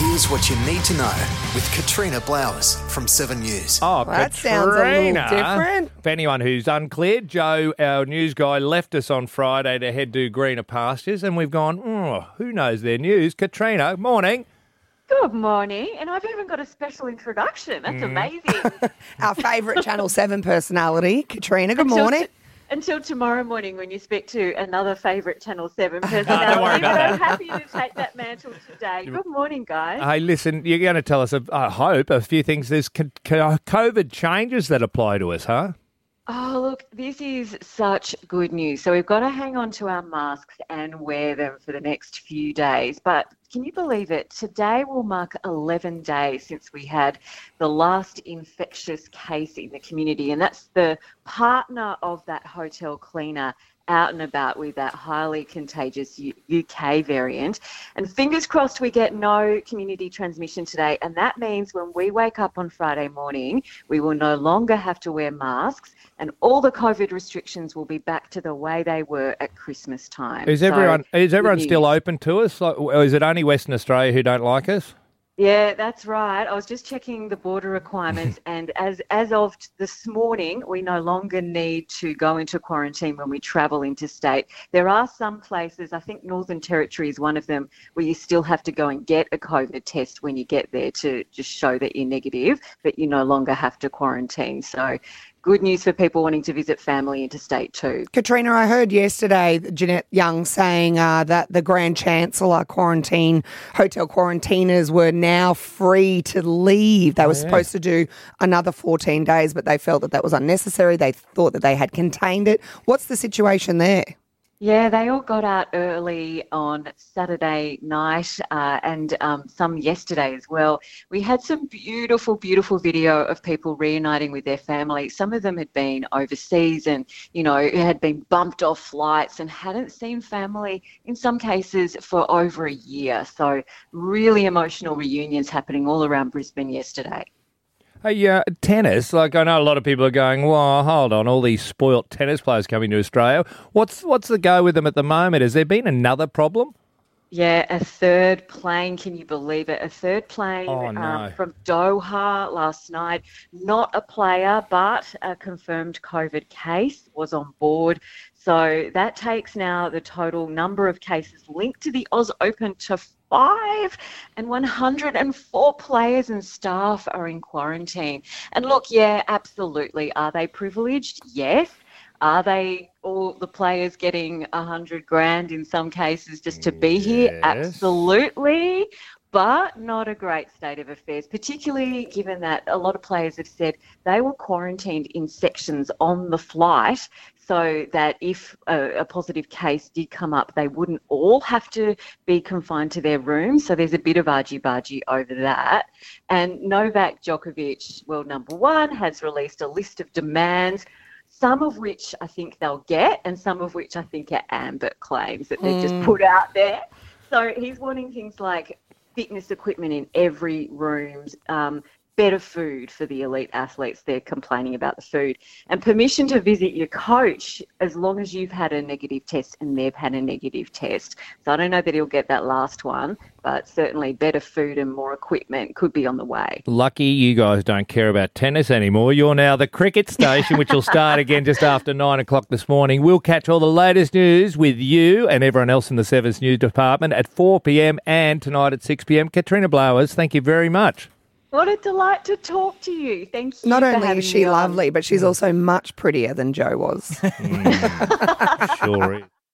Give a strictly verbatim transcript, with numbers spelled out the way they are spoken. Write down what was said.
Here's what you need to know with Katrina Blowers from Seven News. Oh, Well, that Katrina. sounds a little different. For anyone who's unclear, Joe, our news guy, left us on Friday to head to greener pastures, and we've gone, oh, who knows their news? Katrina, morning. Good morning, and I've even got a special introduction. That's amazing. Our favourite Channel seven personality, Katrina. Good Until morning. t- until tomorrow morning when you speak to another favourite Channel seven don't worry personality. about But I'm that. happy to take that mantle today. Good morning, guys. Hey, listen, you're going to tell us, I hope, a few things. There's co- co- COVID changes that apply to us, huh? Oh, look, this is such good news. So we've got to hang on to our masks and wear them for the next few days. But can you believe it? Today will mark eleven days since we had the last infectious case in the community, and that's the partner of that hotel cleaner out and about with that highly contagious U- UK variant. And fingers crossed we get no community transmission today. And that means when we wake up on Friday morning, we will no longer have to wear masks and all the COVID restrictions will be back to the way they were at Christmas time. Is So, everyone is everyone good still news. open to us? Like, or is it only Western Australia who don't like us? Yeah, that's right. I was just checking the border requirements, and as as of t- this morning, we no longer need to go into quarantine when we travel interstate. There are some places, I think Northern Territory is one of them, where you still have to go and get a COVID test when you get there to just show that you're negative, but you no longer have to quarantine. So good news for people wanting to visit family interstate too. Katrina, I heard yesterday Jeanette Young saying uh, that the Grand Chancellor quarantine, hotel quarantiners were now free to leave. They were supposed to do another fourteen days, but they felt that that was unnecessary. They thought that they had contained it. What's the situation there? Yeah, they all got out early on Saturday night uh, and um, some yesterday as well. We had some beautiful, beautiful video of people reuniting with their family. Some of them had been overseas and, you know, had been bumped off flights and hadn't seen family in some cases for over a year. So really emotional reunions happening all around Brisbane yesterday. Hey, uh, tennis, like I know a lot of people are going, well, hold on, all these spoilt tennis players coming to Australia. What's what's the go with them at the moment? Has there been another problem? Yeah, a third plane, can you believe it? A third plane Oh, no. um, from Doha last night. Not a player, but a confirmed COVID case was on board. So that takes now the total number of cases linked to the Oz Open to five, and one hundred four players and staff are in quarantine. And look, yeah, absolutely. Are they privileged? Yes. Are they all the players getting a hundred grand in some cases just to be here? Yes. Absolutely. But not a great state of affairs, particularly given that a lot of players have said they were quarantined in sections on the flight so that if a, a positive case did come up, they wouldn't all have to be confined to their rooms. So there's a bit of argy-bargy over that. And Novak Djokovic, world number one, has released a list of demands, some of which I think they'll get and some of which I think are ambit claims that they've just put out there. So he's wanting things like fitness equipment in every room, um, better food for the elite athletes. They're complaining about the food, and permission to visit your coach as long as you've had a negative test and they've had a negative test. So I don't know that he'll get that last one, but certainly better food and more equipment could be on the way. Lucky you guys don't care about tennis anymore. You're now the cricket station, which will start again just after nine o'clock this morning. We'll catch all the latest news with you and everyone else in the Sevens News Department at four p.m. and tonight at six p.m. Katrina Blowers, thank you very much. What a delight to talk to you. Thank you. Not for only having is she me on. lovely, but she's also much prettier than Joe was. Sure is.